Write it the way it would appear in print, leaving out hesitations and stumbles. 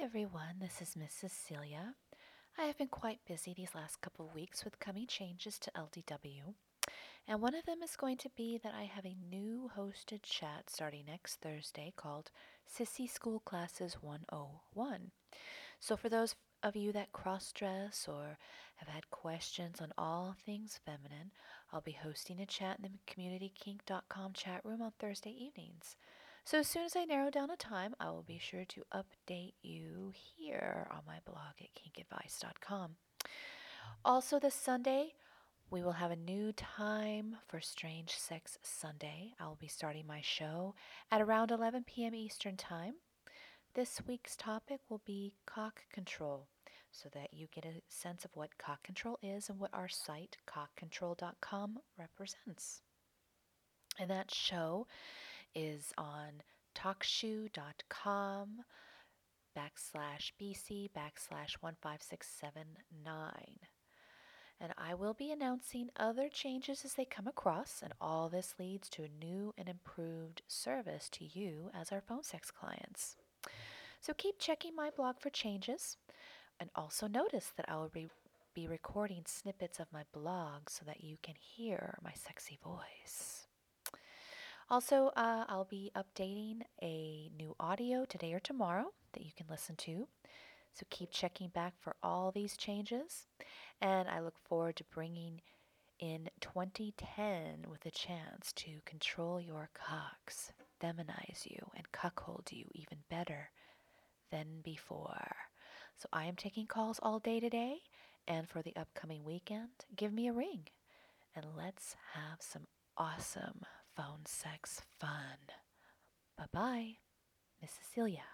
everyone, this is Miss Cecilia. I have been quite busy these last couple of weeks with coming changes to LDW, and one of them is going to be that I have a new hosted chat starting next Thursday called Sissy School Classes 101. So for those of you that cross-dress or have had questions on all things feminine, I'll be hosting a chat in the communitykink.com chat room on Thursday evenings. So as soon as I narrow down a time, I will be sure to update you here on my blog at kinkadvice.com. Also this Sunday, we will have a new time for Strange Sex Sunday. I will be starting my show at around 11 p.m. Eastern Time. This week's topic will be cock control, so that you get a sense of what cock control is and what our site, cockcontrol.com, represents. And that show is on talkshoe.com /BC /15679. And I will be announcing other changes as they come across, and all this leads to a new and improved service to you as our phone sex clients. So keep checking my blog for changes, and also notice that I will be recording snippets of my blog so that you can hear my sexy voice. Also, I'll be updating a new audio today or tomorrow that you can listen to. So keep checking back for all these changes. And I look forward to bringing in 2010 with a chance to control your cocks, feminize you, and cuckold you even better than before. So I am taking calls all day today, and for the upcoming weekend, give me a ring and let's have some awesome phone sex fun. Bye bye, Miss Cecilia.